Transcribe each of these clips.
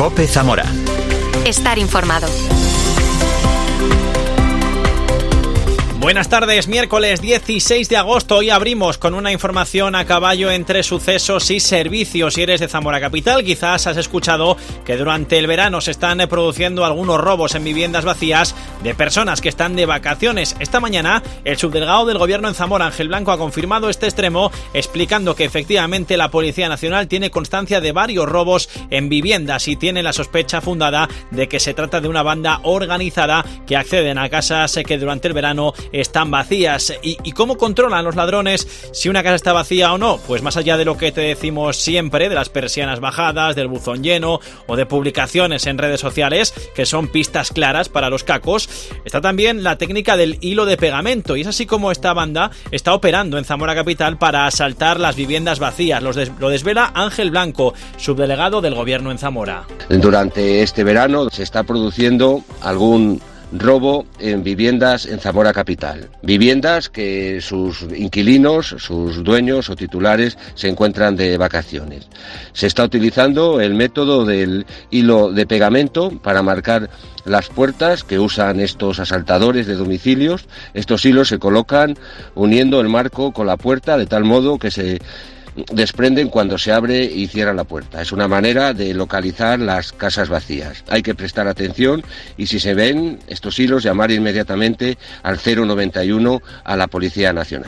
COPE Zamora. Estar informado. Buenas tardes, miércoles 16 de agosto. Hoy abrimos con una información a caballo entre sucesos y servicios. Si eres de Zamora Capital, quizás has escuchado que durante el verano se están produciendo algunos robos en viviendas vacías de personas que están de vacaciones. Esta mañana, el subdelegado del Gobierno en Zamora, Ángel Blanco, ha confirmado este extremo, explicando que efectivamente la Policía Nacional tiene constancia de varios robos en viviendas y tiene la sospecha fundada de que se trata de una banda organizada que acceden a casas que durante el verano están vacías. ¿Y cómo controlan los ladrones si una casa está vacía o no? Pues más allá de lo que te decimos siempre, de las persianas bajadas, del buzón lleno o de publicaciones en redes sociales, que son pistas claras para los cacos, está también la técnica del hilo de pegamento, y es así como esta banda está operando en Zamora Capital para asaltar las viviendas vacías. Lo desvela Ángel Blanco, subdelegado del Gobierno en Zamora. Durante este verano se está produciendo algún robo en viviendas en Zamora Capital. Viviendas que sus inquilinos, sus dueños o titulares se encuentran de vacaciones. Se está utilizando el método del hilo de pegamento para marcar las puertas que usan estos asaltadores de domicilios. Estos hilos se colocan uniendo el marco con la puerta de tal modo que se desprenden cuando se abre y cierra la puerta. Es una manera de localizar las casas vacías. Hay que prestar atención y si se ven estos hilos, llamar inmediatamente al 091 a la Policía Nacional.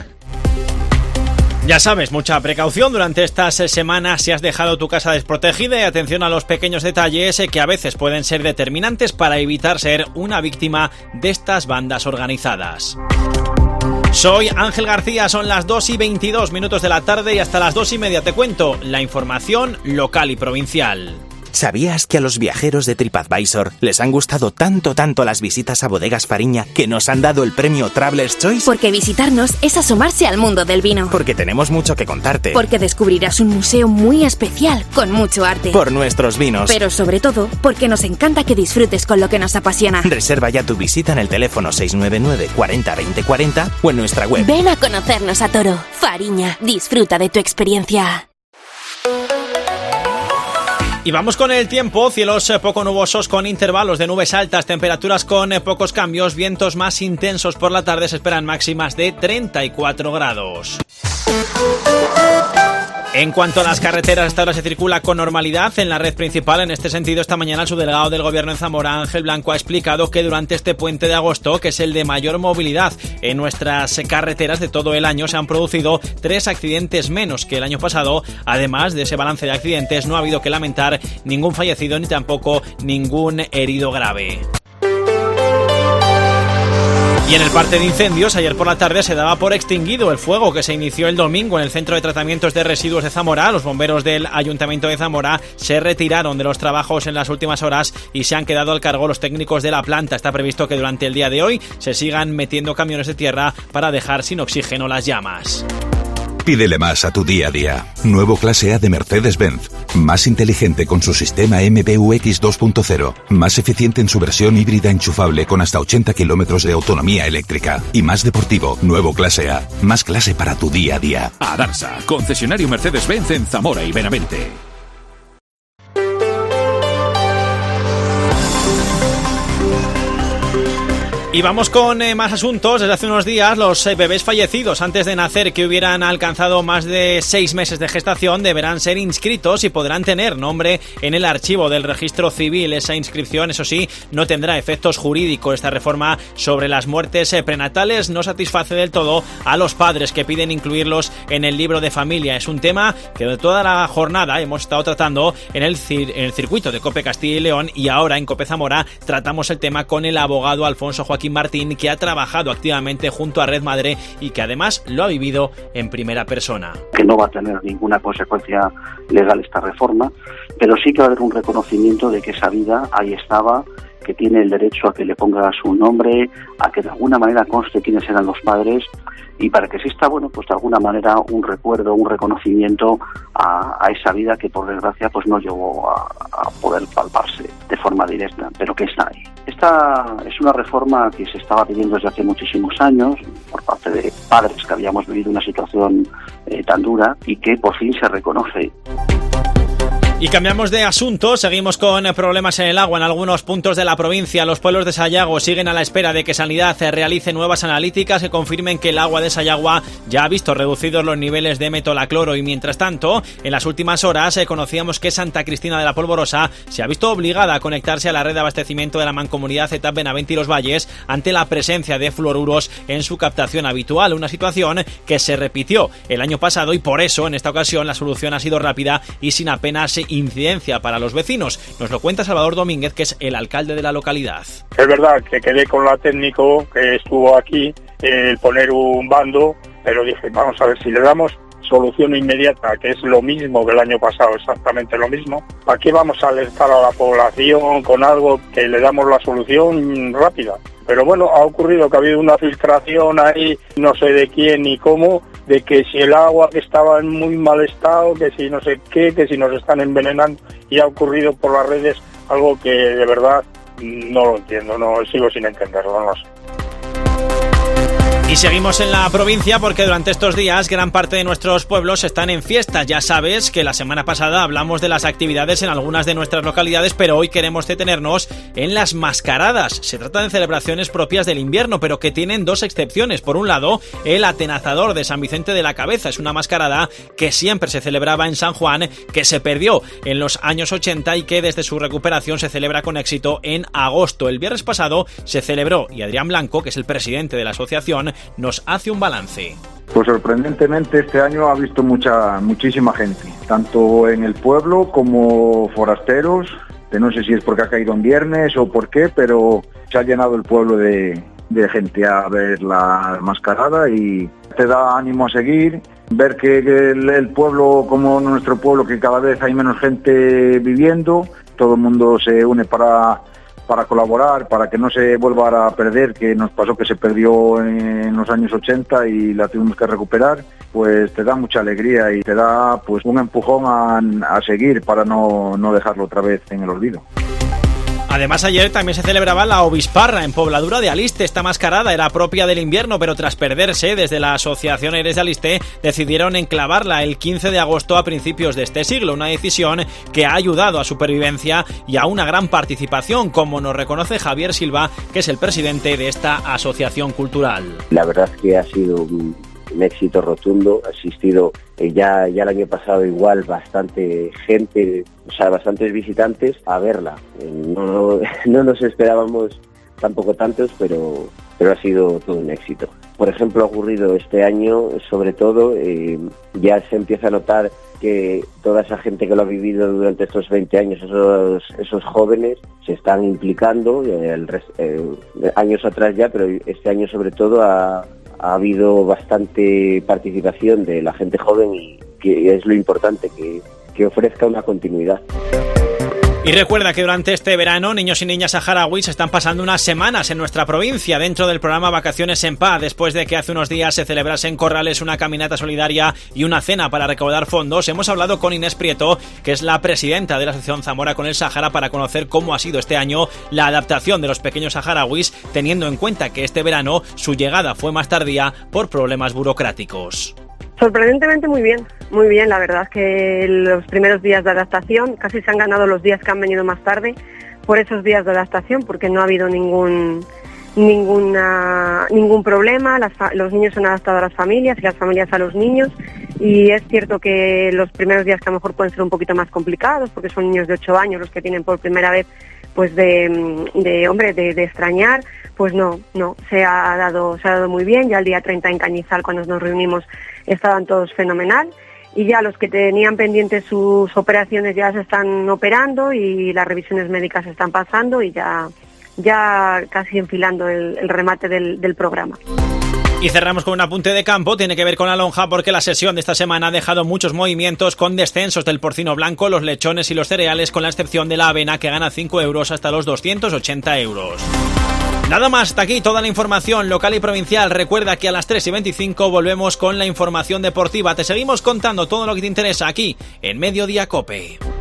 Ya sabes, mucha precaución durante estas semanas si has dejado tu casa desprotegida, y atención a los pequeños detalles que a veces pueden ser determinantes para evitar ser una víctima de estas bandas organizadas. Soy Ángel García, son las 2:22 de la tarde y hasta las 2:30 te cuento la información local y provincial. ¿Sabías que a los viajeros de TripAdvisor les han gustado tanto las visitas a Bodegas Fariña que nos han dado el premio Traveler's Choice? Porque visitarnos es asomarse al mundo del vino. Porque tenemos mucho que contarte. Porque descubrirás un museo muy especial con mucho arte. Por nuestros vinos. Pero sobre todo, porque nos encanta que disfrutes con lo que nos apasiona. Reserva ya tu visita en el teléfono 699 40 20 40 o en nuestra web. Ven a conocernos a Toro. Fariña, disfruta de tu experiencia. Y vamos con el tiempo, cielos poco nubosos con intervalos de nubes altas, temperaturas con pocos cambios, vientos más intensos por la tarde, se esperan máximas de 34 grados. En cuanto a las carreteras, hasta ahora se circula con normalidad en la red principal. En este sentido, esta mañana el subdelegado del Gobierno en Zamora, Ángel Blanco, ha explicado que durante este puente de agosto, que es el de mayor movilidad en nuestras carreteras de todo el año, se han producido 3 accidentes menos que el año pasado. Además de ese balance de accidentes, no ha habido que lamentar ningún fallecido ni tampoco ningún herido grave. Y en el parte de incendios, ayer por la tarde se daba por extinguido el fuego que se inició el domingo en el Centro de Tratamientos de Residuos de Zamora. Los bomberos del Ayuntamiento de Zamora se retiraron de los trabajos en las últimas horas y se han quedado al cargo los técnicos de la planta. Está previsto que durante el día de hoy se sigan metiendo camiones de tierra para dejar sin oxígeno las llamas. Pídele más a tu día a día. Nuevo clase A de Mercedes-Benz. Más inteligente con su sistema MBUX 2.0. Más eficiente en su versión híbrida enchufable con hasta 80 kilómetros de autonomía eléctrica. Y más deportivo. Nuevo clase A. Más clase para tu día a día. Adarsa, concesionario Mercedes-Benz en Zamora y Benavente. Y vamos con más asuntos. Desde hace unos días, los bebés fallecidos antes de nacer que hubieran alcanzado más de 6 meses de gestación deberán ser inscritos y podrán tener nombre en el archivo del registro civil. Esa inscripción, eso sí, no tendrá efectos jurídicos. Esta reforma sobre las muertes prenatales no satisface del todo a los padres que piden incluirlos en el libro de familia. Es un tema que de toda la jornada hemos estado tratando en el circuito de COPE Castilla y León, y ahora en COPE Zamora tratamos el tema con el abogado Alfonso Joaquín Martín, que ha trabajado activamente junto a Red Madre y que además lo ha vivido en primera persona. Que no va a tener ninguna consecuencia legal esta reforma, pero sí que va a haber un reconocimiento de que esa vida ahí estaba, que tiene el derecho a que le ponga su nombre, a que de alguna manera conste quiénes eran los padres, y para que exista, bueno, pues de alguna manera un recuerdo, un reconocimiento a esa vida que por desgracia pues no llegó a poder palparse de forma directa, pero que está ahí. Esta es una reforma que se estaba pidiendo desde hace muchísimos años por parte de padres que habíamos vivido una situación tan dura y que por fin se reconoce. Y cambiamos de asunto, seguimos con problemas en el agua en algunos puntos de la provincia. Los pueblos de Sayago siguen a la espera de que Sanidad realice nuevas analíticas que confirmen que el agua de Sayagua ya ha visto reducidos los niveles de metolacloro y mientras tanto, en las últimas horas conocíamos que Santa Cristina de la Polvorosa se ha visto obligada a conectarse a la red de abastecimiento de la mancomunidad ETAP Benavente y Los Valles ante la presencia de fluoruros en su captación habitual, una situación que se repitió el año pasado y por eso en esta ocasión la solución ha sido rápida y sin apenas incidencia para los vecinos. Nos lo cuenta Salvador Domínguez, que es el alcalde de la localidad. Es verdad que quedé con la técnico que estuvo aquí, el poner un bando, pero dije, vamos a ver si le damos solución inmediata, que es lo mismo que el año pasado, exactamente lo mismo. ¿Para qué vamos a alertar a la población con algo que le damos la solución rápida? Pero bueno, ha ocurrido que ha habido una filtración ahí, no sé de quién ni cómo, de que si el agua que estaba en muy mal estado, que si no sé qué, que si nos están envenenando, y ha ocurrido por las redes algo que de verdad no lo entiendo, no sigo sin entenderlo, no sé. Y seguimos en la provincia porque durante estos días gran parte de nuestros pueblos están en fiestas. Ya sabes que la semana pasada hablamos de las actividades en algunas de nuestras localidades, pero hoy queremos detenernos en las mascaradas. Se trata de celebraciones propias del invierno, pero que tienen dos excepciones. Por un lado, el Atenazador de San Vicente de la Cabeza. Es una mascarada que siempre se celebraba en San Juan, que se perdió en los años 80 y que desde su recuperación se celebra con éxito en agosto. El viernes pasado se celebró y Adrián Blanco, que es el presidente de la asociación, nos hace un balance. Pues sorprendentemente este año ha visto muchísima gente, tanto en el pueblo como forasteros, que no sé si es porque ha caído en viernes o por qué, pero se ha llenado el pueblo de gente a ver la mascarada y te da ánimo a seguir, ver que el pueblo, como nuestro pueblo, que cada vez hay menos gente viviendo, todo el mundo se une para colaborar, para que no se vuelva a perder, que nos pasó que se perdió en los años 80 y la tuvimos que recuperar, pues te da mucha alegría y te da pues un empujón a seguir para no dejarlo otra vez en el olvido. Además, ayer también se celebraba la Obisparra en Pobladura de Aliste. Esta mascarada era propia del invierno, pero tras perderse, desde la Asociación Eres de Aliste decidieron enclavarla el 15 de agosto a principios de este siglo. Una decisión que ha ayudado a su supervivencia y a una gran participación, como nos reconoce Javier Silva, que es el presidente de esta asociación cultural. La verdad es que ha sido un éxito rotundo, ha asistido ya el año pasado igual bastante gente, o sea, bastantes visitantes a verla. No nos esperábamos tampoco tantos, pero ha sido todo un éxito. Por ejemplo, ha ocurrido este año, sobre todo, ya se empieza a notar que toda esa gente que lo ha vivido durante estos 20 años, esos jóvenes, se están implicando, años atrás ya, pero este año sobre todo ha habido bastante participación de la gente joven y que es lo importante, que ofrezca una continuidad. Y recuerda que durante este verano niños y niñas saharauis están pasando unas semanas en nuestra provincia dentro del programa Vacaciones en Paz, después de que hace unos días se celebrase en Corrales una caminata solidaria y una cena para recaudar fondos. Hemos hablado con Inés Prieto, que es la presidenta de la Asociación Zamora con el Sáhara, para conocer cómo ha sido este año la adaptación de los pequeños saharauis, teniendo en cuenta que este verano su llegada fue más tardía por problemas burocráticos. Sorprendentemente muy bien, la verdad es que los primeros días de adaptación casi se han ganado los días que han venido más tarde por esos días de adaptación, porque no ha habido ningún problema, los niños se han adaptado a las familias y las familias a los niños, y es cierto que los primeros días que a lo mejor pueden ser un poquito más complicados porque son niños de 8 años los que tienen por primera vez pues de extrañar, pues no, se ha dado muy bien. Ya el día 30 en Cañizal, cuando nos reunimos, estaban todos fenomenal, y ya los que tenían pendientes sus operaciones ya se están operando y las revisiones médicas se están pasando y ya casi enfilando el remate del programa. Y cerramos con un apunte de campo, tiene que ver con la lonja, porque la sesión de esta semana ha dejado muchos movimientos con descensos del porcino blanco, los lechones y los cereales, con la excepción de la avena, que gana 5 euros hasta los 280 euros. Nada más, hasta aquí toda la información local y provincial. Recuerda que a las 3:25 volvemos con la información deportiva. Te seguimos contando todo lo que te interesa aquí en Mediodía COPE.